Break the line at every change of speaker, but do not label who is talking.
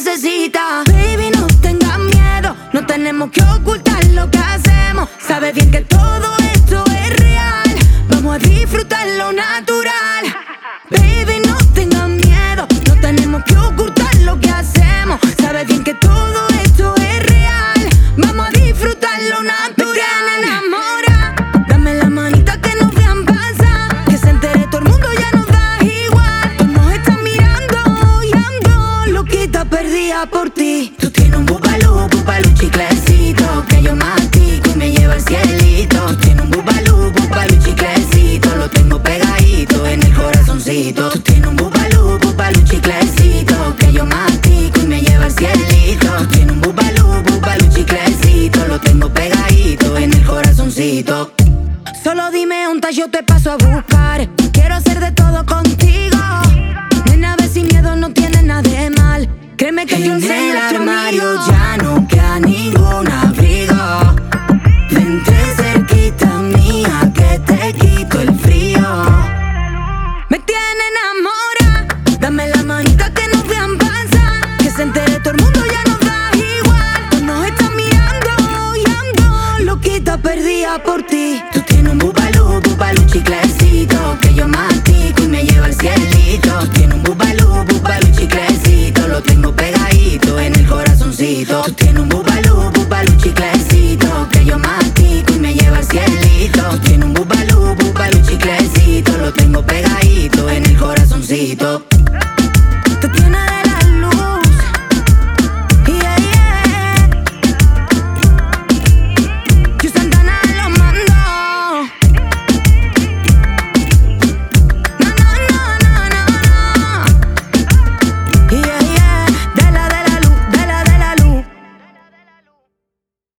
necesita. Baby, no tengas miedo, no tenemos que ocultar lo que hacemos. Sabes bien que todo esto es real, vamos a disfrutar lo natural. Baby, no tengas miedo, no tenemos que ocultar lo que hacemos. Sabes bien que todo esto es real, vamos a disfrutar lo natural. Me tiene enamorada, dame la manita que nos vean pasar, que se entere todo el mundo, ya nos da igual. Tú nos estás mirando y ando loquita perdida por ti. Tú tienes un bubalú chiclecito, que yo mastico y me lleva al cielito. Tú tienes un bubalú chiclecito, lo tengo pegadito en el corazoncito. Tú tienes un bubalú chiclecito, que yo mastico y me lleva al cielito. Tú tienes un bubalú chiclecito, lo tengo pegadito en el corazoncito. Solo dime dónde yo te paso a buscar, quiero hacer de todo contigo. Nena, ve sin miedo, no tiene nada de mal. Créeme que en el armario ya no queda ningún abrigo. Vente cerquita mía que te quito el frío. Me tiene enamorada, dame la manita que nos vean pasar, que se entere todo el mundo, ya nos da igual. Tú nos estás mirando y ando loquita perdida por ti. Tú tienes un bubalú chiclecito, que yo mastico y me lleva al cielito. Tú tienes un bubalú chiclecito, lo tengo pegadito en el corazoncito. Tú tienes un